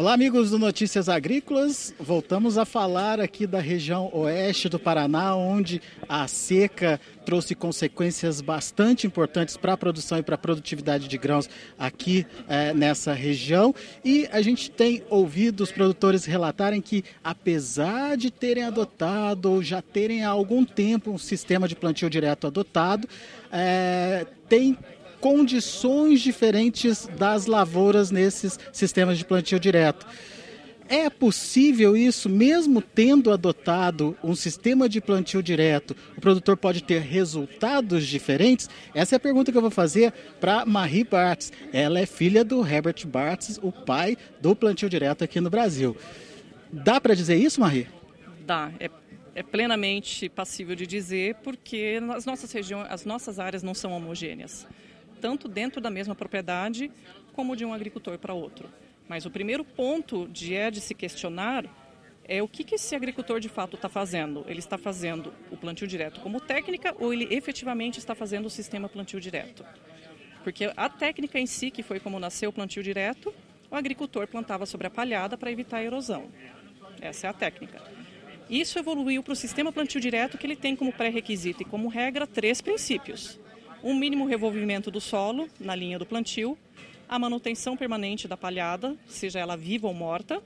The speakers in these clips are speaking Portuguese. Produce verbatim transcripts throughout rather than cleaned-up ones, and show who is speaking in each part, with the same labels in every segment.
Speaker 1: Olá, amigos do Notícias Agrícolas. Voltamos a falar aqui da região oeste do Paraná, onde a seca trouxe consequências bastante importantes para a produção e para a produtividade de grãos aqui é, nessa região. E a gente tem ouvido os produtores relatarem que, apesar de terem adotado ou já terem há algum tempo um sistema de plantio direto adotado, é, tem condições diferentes das lavouras nesses sistemas de plantio direto. É possível isso, mesmo tendo adotado um sistema de plantio direto, o produtor pode ter resultados diferentes? Essa é a pergunta que eu vou fazer para Marie Bartz. Ela é filha do Herbert Bartz, o pai do plantio direto aqui no Brasil. Dá para dizer isso, Marie?
Speaker 2: Dá, é, é plenamente passível de dizer, porque as nossas regiões, as nossas áreas não são homogêneas, tanto dentro da mesma propriedade, como de um agricultor para outro. Mas o primeiro ponto de, é de se questionar é o que, que esse agricultor de fato está fazendo. Ele está fazendo o plantio direto como técnica ou ele efetivamente está fazendo o sistema plantio direto? Porque a técnica em si, que foi como nasceu o plantio direto, o agricultor plantava sobre a palhada para evitar a erosão. Essa é a técnica. Isso evoluiu para o sistema plantio direto, que ele tem como pré-requisito e como regra três princípios. Um mínimo revolvimento do solo na linha do plantio, a manutenção permanente da palhada, seja ela viva ou morta,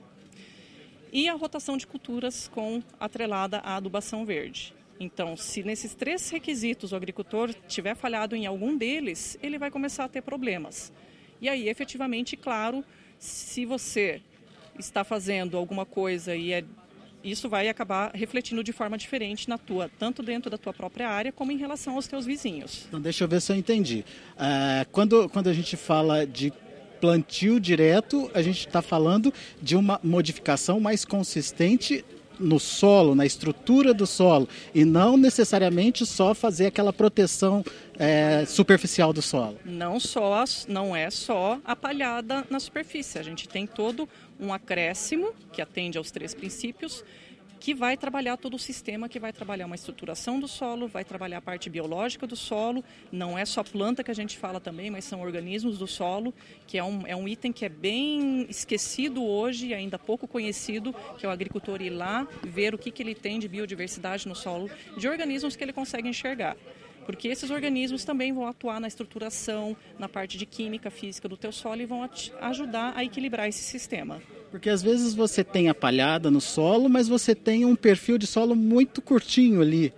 Speaker 2: e a rotação de culturas com atrelada à adubação verde. Então, se nesses três requisitos o agricultor tiver falhado em algum deles, ele vai começar a ter problemas. E aí, efetivamente, claro, se você está fazendo alguma coisa e é isso vai acabar refletindo de forma diferente na tua, tanto dentro da tua própria área, como em relação aos teus vizinhos.
Speaker 1: Então, deixa eu ver se eu entendi. Uh, quando, quando a gente fala de plantio direto, a gente está falando de uma modificação mais consistente no solo, na estrutura do solo, e não necessariamente só fazer aquela proteção é, superficial do solo.
Speaker 2: Não, só, não é só a palhada na superfície, a gente tem todo um acréscimo que atende aos três princípios, que vai trabalhar todo o sistema, que vai trabalhar uma estruturação do solo, vai trabalhar a parte biológica do solo, não é só planta que a gente fala também, mas são organismos do solo, que é um, é um item que é bem esquecido hoje, ainda pouco conhecido, que é o agricultor ir lá, ver o que, que ele tem de biodiversidade no solo, de organismos que ele consegue enxergar. Porque esses organismos também vão atuar na estruturação, na parte de química, física do teu solo e vão ajudar a equilibrar esse sistema.
Speaker 1: Porque às vezes você tem a palhada no solo, mas você tem um perfil de solo muito curtinho ali.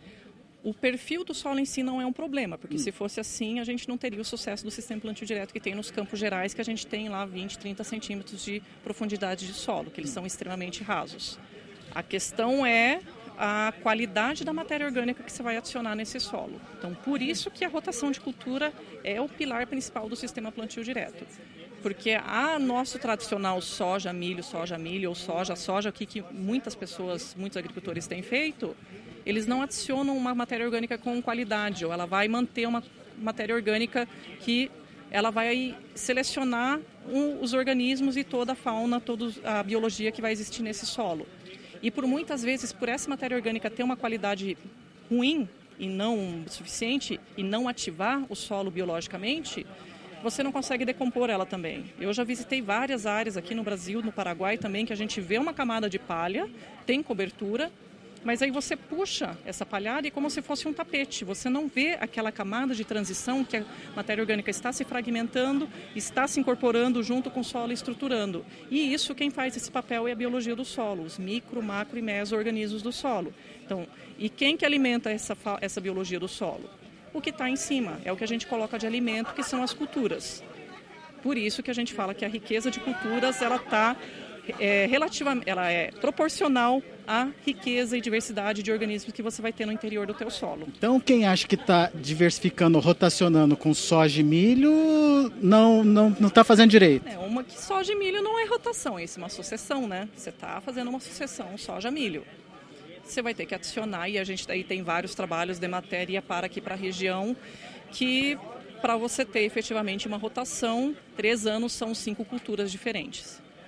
Speaker 2: O perfil do solo em si não é um problema, porque hum. se fosse assim, a gente não teria o sucesso do sistema plantio direto que tem nos Campos Gerais, que a gente tem lá vinte, trinta centímetros de profundidade de solo, que eles são extremamente rasos. A questão é a qualidade da matéria orgânica que você vai adicionar nesse solo. Então, por isso que a rotação de cultura é o pilar principal do sistema plantio direto. Porque a nosso tradicional soja, milho, soja, milho ou soja, soja, o que, que muitas pessoas, muitos agricultores têm feito, eles não adicionam uma matéria orgânica com qualidade, ou ela vai manter uma matéria orgânica que ela vai selecionar um, os organismos e toda a fauna, toda a biologia que vai existir nesse solo. E por muitas vezes, por essa matéria orgânica ter uma qualidade ruim e não suficiente, e não ativar o solo biologicamente, você não consegue decompor ela também. Eu já visitei várias áreas aqui no Brasil, no Paraguai também, que a gente vê uma camada de palha, tem cobertura, mas aí você puxa essa palhada e é como se fosse um tapete. Você não vê aquela camada de transição que a matéria orgânica está se fragmentando, está se incorporando junto com o solo e estruturando. E isso, quem faz esse papel é a biologia do solo, os micro, macro e meso-organismos do solo. Então, e quem que alimenta essa, essa biologia do solo? O que está em cima, é o que a gente coloca de alimento, que são as culturas. Por isso que a gente fala que a riqueza de culturas, ela está é, relativamente, ela é proporcional à riqueza e diversidade de organismos que você vai ter no interior do teu solo.
Speaker 1: Então, quem acha que está diversificando, rotacionando com soja e milho, não não não está fazendo direito.
Speaker 2: É, uma que soja e milho não é rotação, isso é uma sucessão, né? Você está fazendo uma sucessão soja-milho. Você vai ter que adicionar, e a gente daí tem vários trabalhos de matéria para aqui para a região, que para você ter efetivamente uma rotação, três anos são cinco culturas diferentes.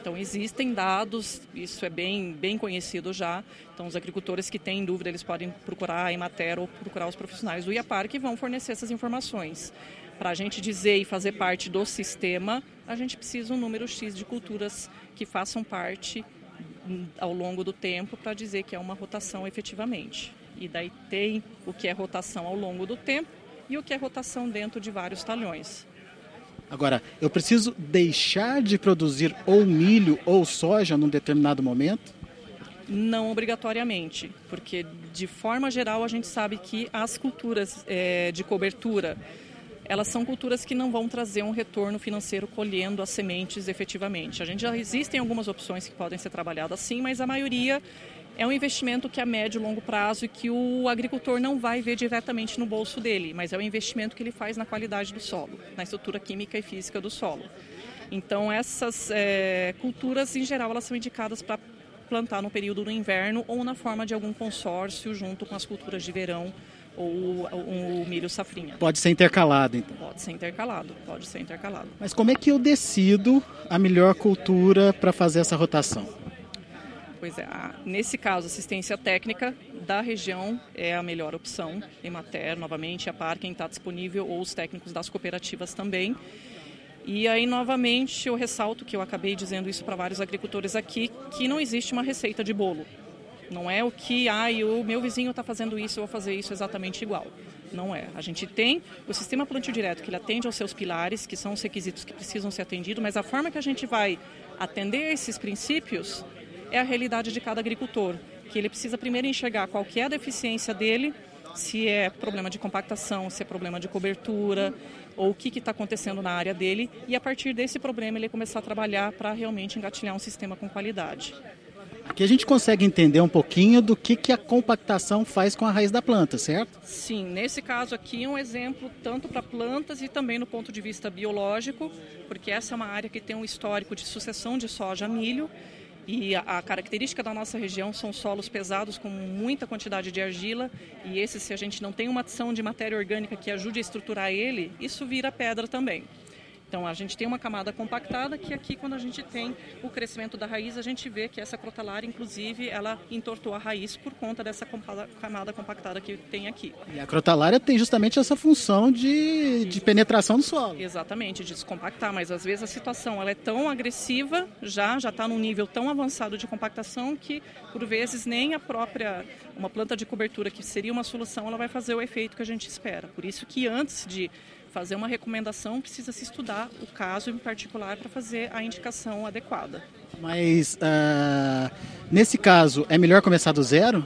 Speaker 2: Então, existem dados, isso é bem, bem conhecido já. Então, os agricultores que têm dúvida, eles podem procurar a Emater ou procurar os profissionais do IAPAR que vão fornecer essas informações. Para a gente dizer e fazer parte do sistema, a gente precisa um número X de culturas que façam parte ao longo do tempo para dizer que é uma rotação efetivamente. E daí tem o que é rotação ao longo do tempo e o que é rotação dentro de vários talhões.
Speaker 1: Agora, eu preciso deixar de produzir ou milho ou soja num determinado momento?
Speaker 2: Não obrigatoriamente, porque de forma geral a gente sabe que as culturas é, de cobertura, elas são culturas que não vão trazer um retorno financeiro colhendo as sementes efetivamente. A gente já existem algumas opções que podem ser trabalhadas sim, mas a maioria é um investimento que é a médio e longo prazo e que o agricultor não vai ver diretamente no bolso dele, mas é um investimento que ele faz na qualidade do solo, na estrutura química e física do solo. Então, essas é, culturas, em geral, elas são indicadas para plantar no período do inverno ou na forma de algum consórcio junto com as culturas de verão ou o, o milho safrinha.
Speaker 1: Pode ser intercalado, então?
Speaker 2: Pode ser intercalado, pode ser intercalado.
Speaker 1: Mas como é que eu decido a melhor cultura para fazer essa rotação?
Speaker 2: Pois é, nesse caso, assistência técnica da região é a melhor opção. Emater, novamente, a IAPAR, quem está disponível, ou os técnicos das cooperativas também. E aí, novamente, eu ressalto que eu acabei dizendo isso para vários agricultores aqui, que não existe uma receita de bolo. Não é o que, ah, o meu vizinho está fazendo isso, eu vou fazer isso exatamente igual. Não é. A gente tem o sistema plantio direto, que ele atende aos seus pilares, que são os requisitos que precisam ser atendidos, mas a forma que a gente vai atender esses princípios é a realidade de cada agricultor, que ele precisa primeiro enxergar qual que é a deficiência dele, se é problema de compactação, se é problema de cobertura, ou o que está acontecendo na área dele, e a partir desse problema ele começar a trabalhar para realmente engatilhar um sistema com qualidade.
Speaker 1: Aqui a gente consegue entender um pouquinho do que, que a compactação faz com a raiz da planta, certo?
Speaker 2: Sim, nesse caso aqui é um exemplo tanto para plantas e também no ponto de vista biológico, porque essa é uma área que tem um histórico de sucessão de soja a milho, e a, a característica da nossa região são solos pesados com muita quantidade de argila, e esse, se a gente não tem uma adição de matéria orgânica que ajude a estruturar ele, isso vira pedra também. Então, a gente tem uma camada compactada que aqui, quando a gente tem o crescimento da raiz, a gente vê que essa crotalária, inclusive, ela entortou a raiz por conta dessa camada compactada que tem aqui.
Speaker 1: E a crotalária tem justamente essa função de, de penetração do solo.
Speaker 2: Exatamente, de descompactar, mas às vezes a situação ela é tão agressiva, já já está num nível tão avançado de compactação que, por vezes, nem a própria, uma planta de cobertura que seria uma solução, ela vai fazer o efeito que a gente espera. Por isso que antes de fazer uma recomendação, precisa se estudar o caso em particular para fazer a indicação adequada.
Speaker 1: Mas, uh, nesse caso, é melhor começar do zero?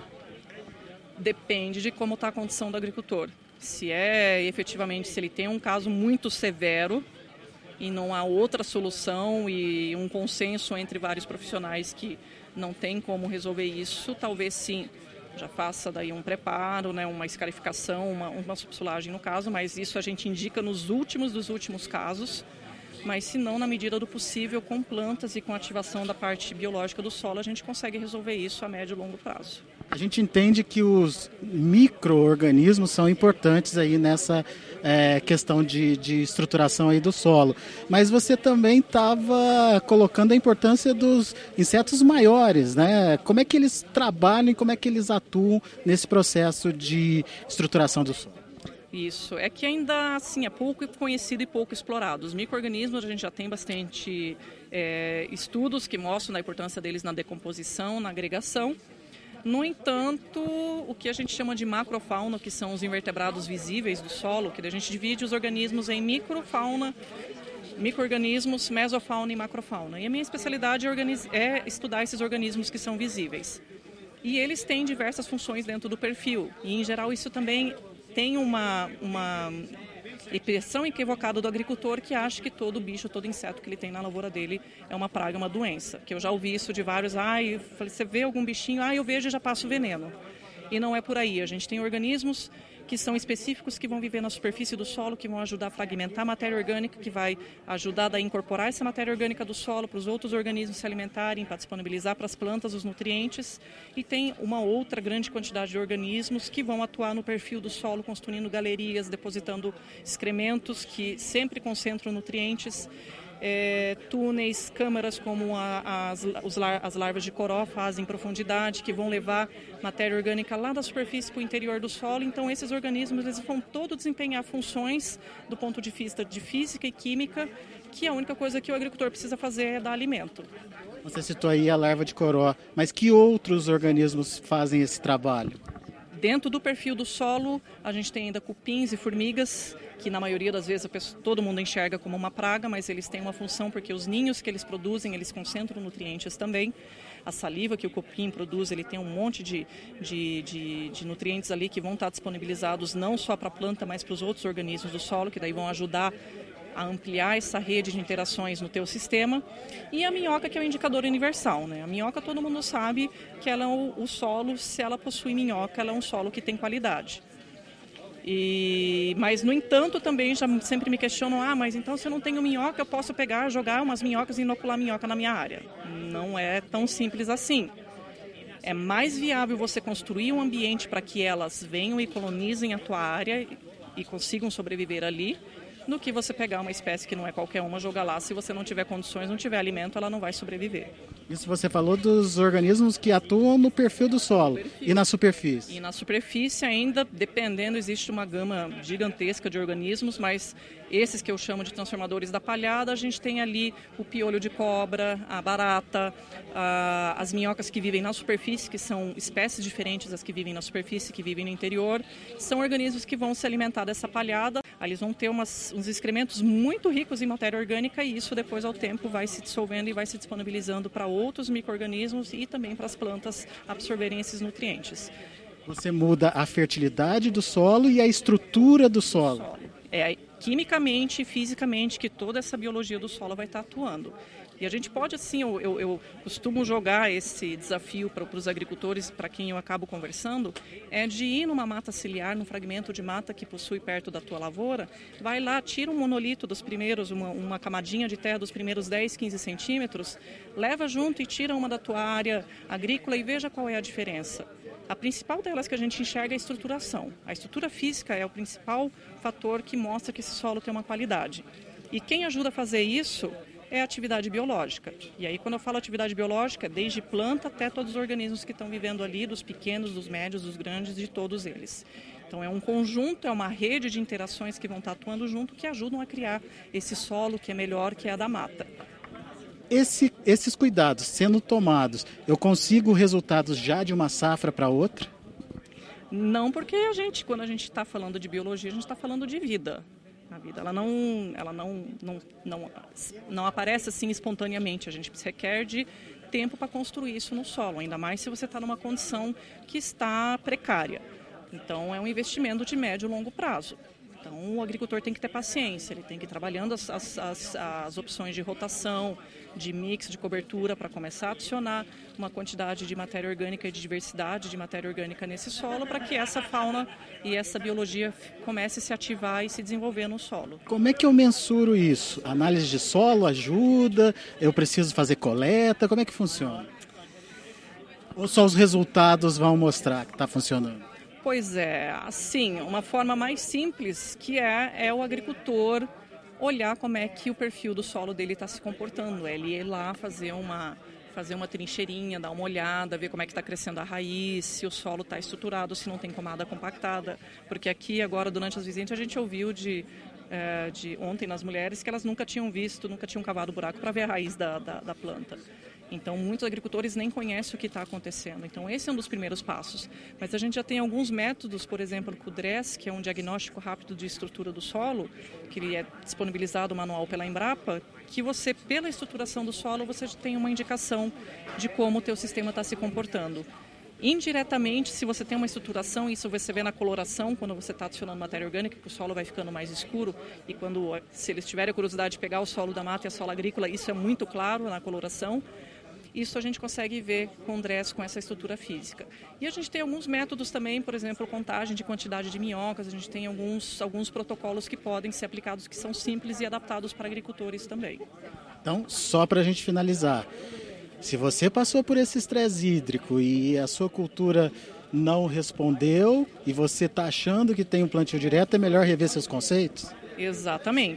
Speaker 2: Depende de como está a condição do agricultor. Se é, efetivamente, se ele tem um caso muito severo e não há outra solução e um consenso entre vários profissionais que não tem como resolver isso, talvez sim, já faça daí um preparo, né, uma escarificação, uma, uma subsolagem no caso, mas isso a gente indica nos últimos dos últimos casos, mas se não, na medida do possível, com plantas e com ativação da parte biológica do solo, a gente consegue resolver isso a médio e longo prazo.
Speaker 1: A gente entende que os micro-organismos são importantes aí nessa é, questão de, de estruturação aí do solo, mas você também estava colocando a importância dos insetos maiores, né? Como é que eles trabalham e como é que eles atuam nesse processo de estruturação do solo?
Speaker 2: Isso, é que ainda assim é pouco conhecido e pouco explorado. Os micro-organismos a gente já tem bastante é, estudos que mostram a importância deles na decomposição, na agregação. No entanto, o que a gente chama de macrofauna, que são os invertebrados visíveis do solo, que a gente divide os organismos em microfauna, micro-organismos, mesofauna e macrofauna. E a minha especialidade é, é estudar esses organismos que são visíveis. E eles têm diversas funções dentro do perfil. E, em geral, isso também tem uma, uma impressão equivocada do agricultor que acha que todo bicho, todo inseto que ele tem na lavoura dele é uma praga, uma doença. Que eu já ouvi isso de vários, ah, eu falei, você vê algum bichinho? Ah, eu vejo e já passo veneno. E não é por aí. A gente tem organismos que são específicos, que vão viver na superfície do solo, que vão ajudar a fragmentar a matéria orgânica, que vai ajudar a incorporar essa matéria orgânica do solo para os outros organismos se alimentarem, para disponibilizar para as plantas os nutrientes. E tem uma outra grande quantidade de organismos que vão atuar no perfil do solo, construindo galerias, depositando excrementos que sempre concentram nutrientes. é, túneis, câmaras como a, as, os lar, as larvas de coró fazem em profundidade, que vão levar matéria orgânica lá da superfície para o interior do solo. Então, esses organismos eles vão todos desempenhar funções do ponto de vista de física e química, que a única coisa que o agricultor precisa fazer é dar alimento.
Speaker 1: Você citou aí a larva de coró, mas que outros organismos fazem esse trabalho?
Speaker 2: Dentro do perfil do solo, a gente tem ainda cupins e formigas, que na maioria das vezes a pessoa, todo mundo enxerga como uma praga, mas eles têm uma função porque os ninhos que eles produzem, eles concentram nutrientes também. A saliva que o cupim produz, ele tem um monte de, de, de, de nutrientes ali que vão estar disponibilizados não só para a planta, mas para os outros organismos do solo, que daí vão ajudar a ampliar essa rede de interações no teu sistema. E a minhoca, que é o indicador universal, né? A minhoca, todo mundo sabe que ela é o, o solo, se ela possui minhoca, ela é um solo que tem qualidade. E, mas, no entanto, também já sempre me questionam, ah, mas então se eu não tenho minhoca, eu posso pegar, jogar umas minhocas e inocular minhoca na minha área. Não é tão simples assim. É mais viável você construir um ambiente para que elas venham e colonizem a tua área e consigam sobreviver ali, do que você pegar uma espécie que não é qualquer uma, jogar lá. Se você não tiver condições, não tiver alimento, ela não vai sobreviver.
Speaker 1: Isso você falou dos organismos que atuam no perfil do solo e na superfície.
Speaker 2: E na superfície ainda, dependendo, existe uma gama gigantesca de organismos, mas esses que eu chamo de transformadores da palhada, a gente tem ali o piolho de cobra, a barata, a, as minhocas que vivem na superfície, que são espécies diferentes das que vivem na superfície, que vivem no interior. São organismos que vão se alimentar dessa palhada. Eles vão ter umas, uns excrementos muito ricos em matéria orgânica e isso depois ao tempo vai se dissolvendo e vai se disponibilizando para outros micro-organismos e também para as plantas absorverem esses nutrientes.
Speaker 1: Você muda a fertilidade do solo e a estrutura do solo.
Speaker 2: solo. É quimicamente e fisicamente que toda essa biologia do solo vai estar atuando. E a gente pode, assim, eu, eu, eu costumo jogar esse desafio para os agricultores, para quem eu acabo conversando, é de ir numa mata ciliar, num fragmento de mata que possui perto da tua lavoura, vai lá, tira um monolito dos primeiros, uma, uma camadinha de terra dos primeiros dez, quinze centímetros, leva junto e tira uma da tua área agrícola e veja qual é a diferença. A principal delas que a gente enxerga é a estruturação. A estrutura física é o principal fator que mostra que esse solo tem uma qualidade. E quem ajuda a fazer isso é a atividade biológica. E aí, quando eu falo atividade biológica, desde planta até todos os organismos que estão vivendo ali, dos pequenos, dos médios, dos grandes, de todos eles. Então, é um conjunto, é uma rede de interações que vão estar atuando junto, que ajudam a criar esse solo que é melhor, que é a da mata.
Speaker 1: Esse, esses cuidados sendo tomados, eu consigo resultados já de uma safra para outra?
Speaker 2: Não, porque a gente, quando a gente está falando de biologia, a gente está falando de vida. A vida ela não, ela não, não, não, não aparece assim espontaneamente. A gente requer de tempo para construir isso no solo, ainda mais se você está numa condição que está precária. Então, é um investimento de médio e longo prazo. Então, o agricultor tem que ter paciência, ele tem que ir trabalhando as, as, as, as opções de rotação, de mix, de cobertura, para começar a adicionar uma quantidade de matéria orgânica e de diversidade de matéria orgânica nesse solo, para que essa fauna e essa biologia comece a se ativar e se desenvolver no solo.
Speaker 1: Como é que eu mensuro isso? Análise de solo ajuda? Eu preciso fazer coleta? Como é que funciona? Ou só os resultados vão mostrar que está funcionando?
Speaker 2: Pois é, assim, uma forma mais simples que é, é o agricultor olhar como é que o perfil do solo dele está se comportando. Ele ir lá fazer uma, fazer uma trincheirinha, dar uma olhada, ver como é que está crescendo a raiz, se o solo está estruturado, se não tem camada compactada. Porque aqui, agora, durante as visitas, a gente ouviu de, é, de ontem nas mulheres que elas nunca tinham visto, nunca tinham cavado buraco para ver a raiz da, da, da planta. Então, muitos agricultores nem conhecem o que está acontecendo. Então, esse é um dos primeiros passos. Mas a gente já tem alguns métodos, por exemplo, o D R E S, que é um diagnóstico rápido de estrutura do solo, que ele é disponibilizado manual pela Embrapa, que você, pela estruturação do solo, você tem uma indicação de como o teu sistema está se comportando. Indiretamente, se você tem uma estruturação, isso você vê na coloração, quando você está adicionando matéria orgânica, que o solo vai ficando mais escuro, e quando, se eles tiverem a curiosidade de pegar o solo da mata e a solo agrícola, isso é muito claro na coloração. Isso a gente consegue ver com o D R E S, com essa estrutura física. E a gente tem alguns métodos também, por exemplo, contagem de quantidade de minhocas, a gente tem alguns, alguns protocolos que podem ser aplicados, que são simples e adaptados para agricultores também.
Speaker 1: Então, só para a gente finalizar, se você passou por esse estresse hídrico e a sua cultura não respondeu e você está achando que tem um plantio direto, é melhor rever seus conceitos?
Speaker 2: Exatamente.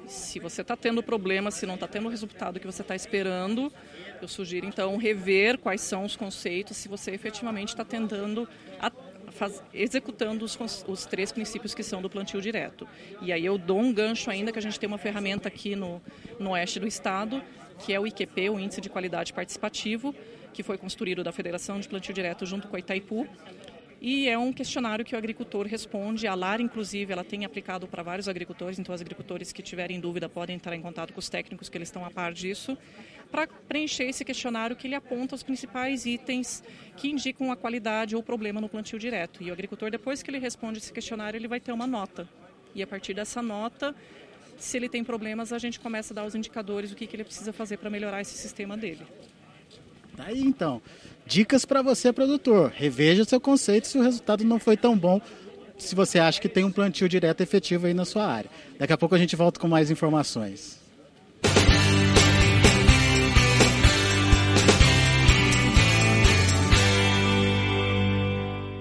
Speaker 2: Se você está tendo problema, se não está tendo o resultado que você está esperando, eu sugiro então rever quais são os conceitos, se você efetivamente está tentando, a, faz, executando os, os três princípios que são do plantio direto. E aí eu dou um gancho ainda que a gente tem uma ferramenta aqui no, no oeste do estado, que é o I Q P, o Índice de Qualidade Participativo, que foi construído da Federação de Plantio Direto junto com a Itaipu. E é um questionário que o agricultor responde. A LAR, inclusive, ela tem aplicado para vários agricultores, então os agricultores que tiverem dúvida podem entrar em contato com os técnicos, que eles estão a par disso, para preencher esse questionário que ele aponta os principais itens que indicam a qualidade ou problema no plantio direto. E o agricultor, depois que ele responde esse questionário, ele vai ter uma nota. E a partir dessa nota, se ele tem problemas, a gente começa a dar os indicadores do que, que ele precisa fazer para melhorar esse sistema dele.
Speaker 1: Daí então, dicas para você, produtor. Reveja seu conceito se o resultado não foi tão bom, se você acha que tem um plantio direto efetivo aí na sua área. Daqui a pouco a gente volta com mais informações.